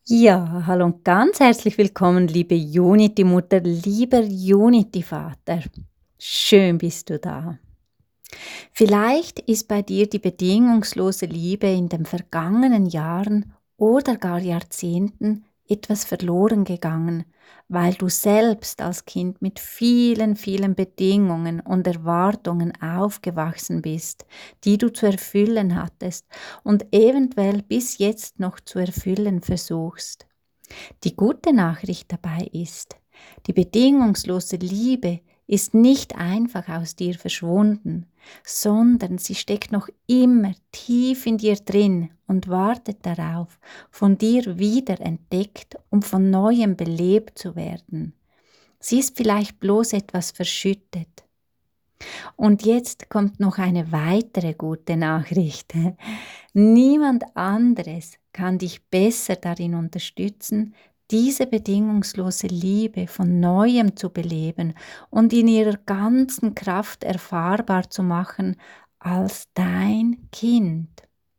Ja, hallo und ganz herzlich willkommen, liebe Unity-Mutter, lieber Unity-Vater. Schön bist du da. Vielleicht ist bei dir die bedingungslose Liebe in den vergangenen Jahren oder gar Jahrzehnten etwas verloren gegangen, weil du selbst als Kind mit vielen, vielen Bedingungen und Erwartungen aufgewachsen bist, die du zu erfüllen hattest und eventuell bis jetzt noch zu erfüllen versuchst. Die gute Nachricht dabei ist, die bedingungslose Liebe ist nicht einfach aus dir verschwunden, sondern sie steckt noch immer tief in dir drin und wartet darauf, von dir wieder entdeckt und von neuem belebt zu werden. Sie ist vielleicht bloß etwas verschüttet. Und jetzt kommt noch eine weitere gute Nachricht. Niemand anderes kann dich besser darin unterstützen, diese bedingungslose Liebe von neuem zu beleben und in ihrer ganzen Kraft erfahrbar zu machen als dein Kind.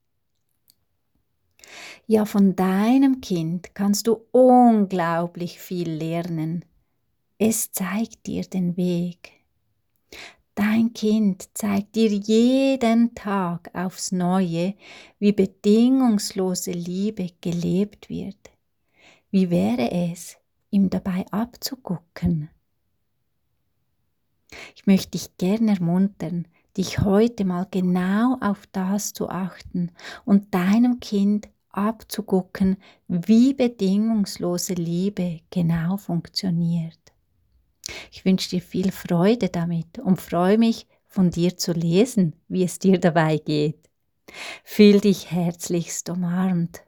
Ja, von deinem Kind kannst du unglaublich viel lernen. Es zeigt dir den Weg. Dein Kind zeigt dir jeden Tag aufs Neue, wie bedingungslose Liebe gelebt wird. Wie wäre es, ihm dabei abzugucken? Ich möchte dich gern ermuntern, dich heute mal genau auf das zu achten und deinem Kind abzugucken, wie bedingungslose Liebe genau funktioniert. Ich wünsche dir viel Freude damit und freue mich, von dir zu lesen, wie es dir dabei geht. Fühl dich herzlichst umarmt.